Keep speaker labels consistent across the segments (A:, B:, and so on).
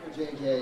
A: JJ.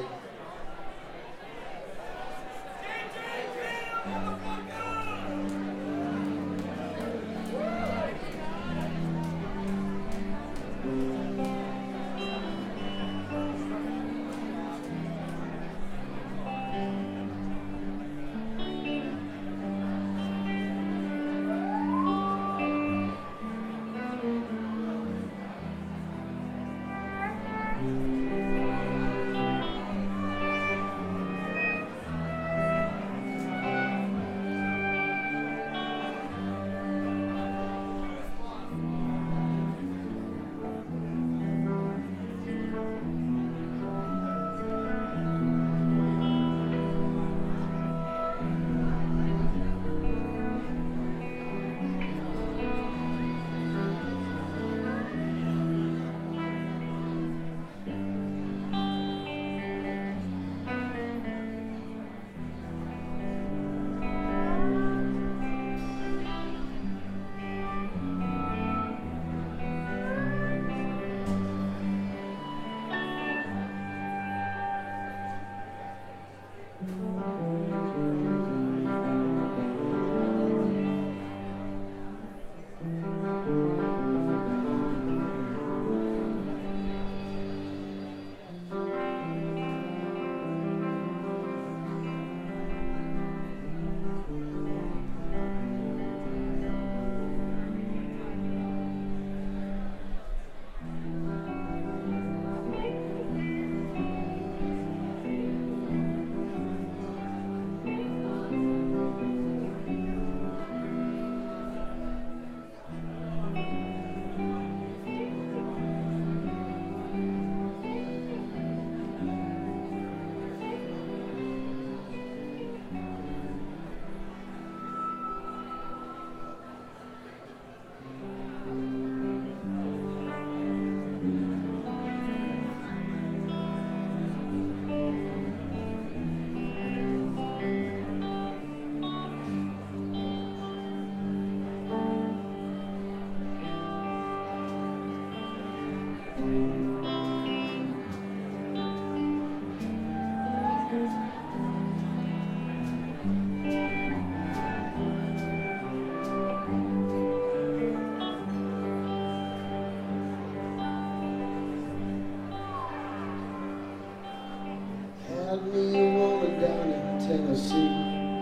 A: Had me a woman down in Tennessee.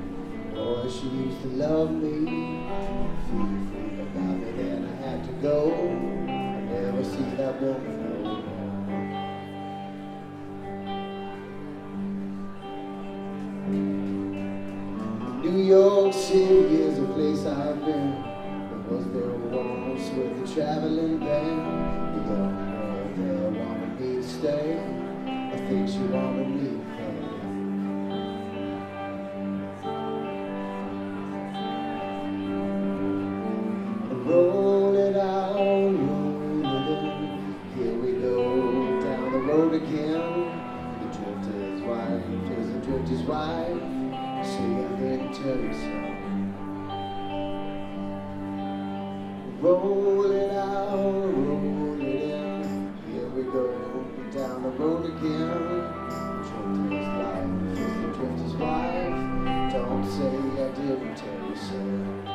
A: Boy, she used to love me. Feel free about me, then I had to go. I never see that woman no more. New York City is a place I've been. But was there once with the traveling band? The young girl there wanted me to stay. I think she wanted me to pay. Roll it out, roll it in. Here we go, down the road again. The drifter's wife is the drifter's wife. See, I didn't tell you so. Roll it out, roll it in. Here we go, down the road again. Drifter's life is the drifter's wife. Don't say I didn't tell you so.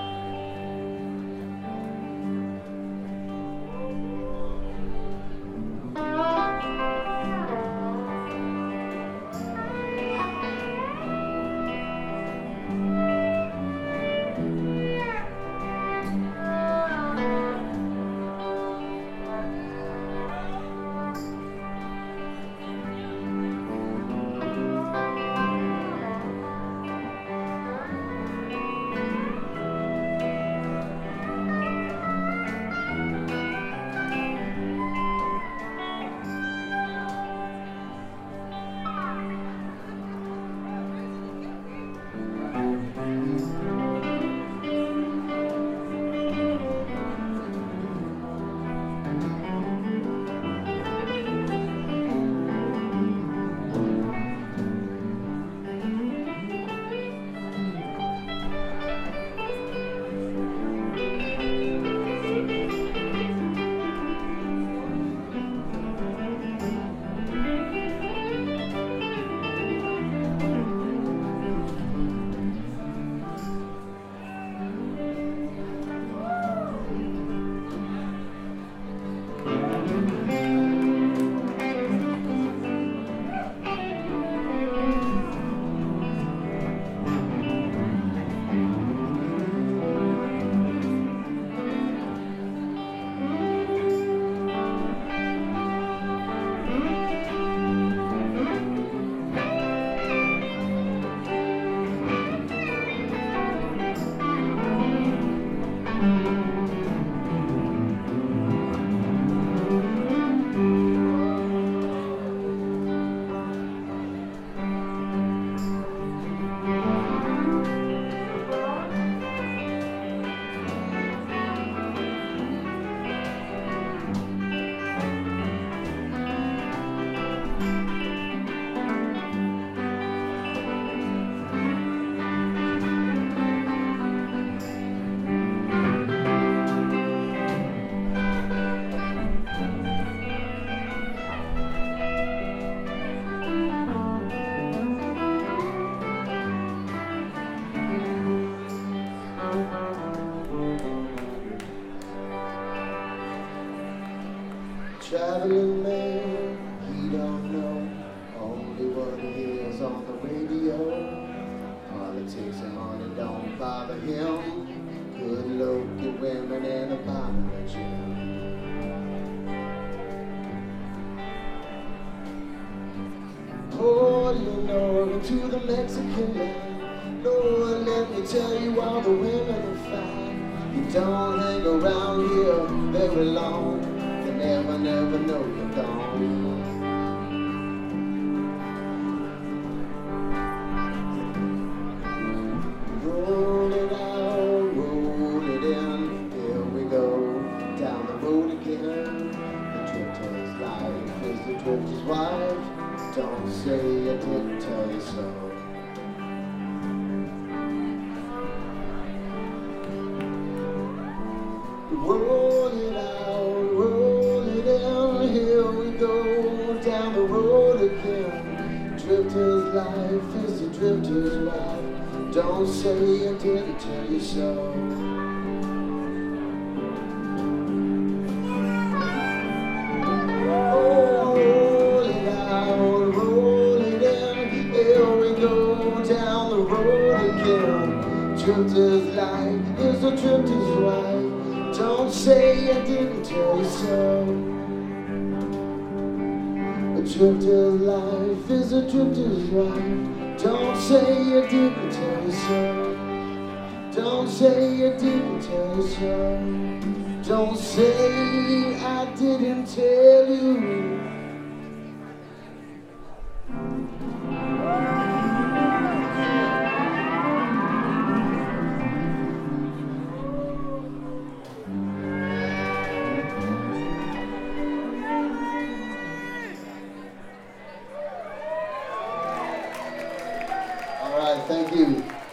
A: Guardia Nor to the Mexican line. Lord, let me tell you, all the women are fine. You don't hang around here very long. You never know you're gone. Roll it out, roll it in. Here we go, down the road again. The drifter's life is the drifter's wife. Don't say I didn't tell you so. Roll it out, roll it in. Here we go, down the road again. Drifter's life is the drifter's wife. Don't say I didn't tell you so. Roll it out, roll it in. Here we go, down the road again. Drifter's life is the drifter's wife. Don't say I didn't tell you so. A drifter's life is a drifter's life. Don't say I didn't tell you so. Don't say I didn't tell you so. Don't say I didn't tell you. All right, thank you.